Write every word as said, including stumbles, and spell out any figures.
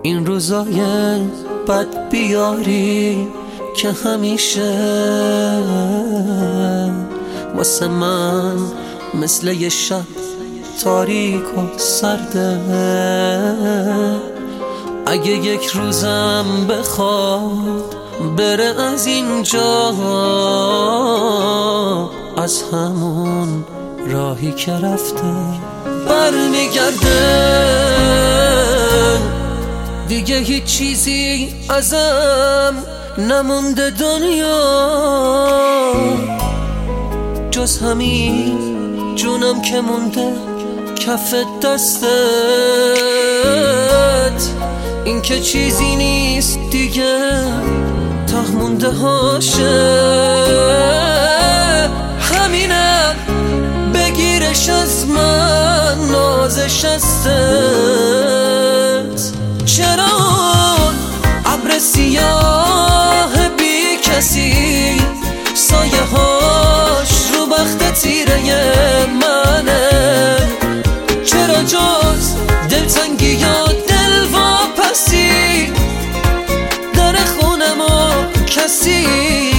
این روزای بد بیاری که همیشه واسه من مثل یه شب تاریک و سرده. اگه یک روزم بخواد بره از اینجا، از همون راهی که رفته برمیگرده. دیگه هیچ چیزی ازم نمونده دنیا جز همین جونم که مونده کف دستت. این که چیزی نیست دیگه ته مونده هاشه. همینم بگیرش از من نازش هستت. چرا ابر سیاه بی کسی سایه هاش رو بخت تیره منه؟ چرا جز دلتنگی یا دل واپسی در خونمو کسی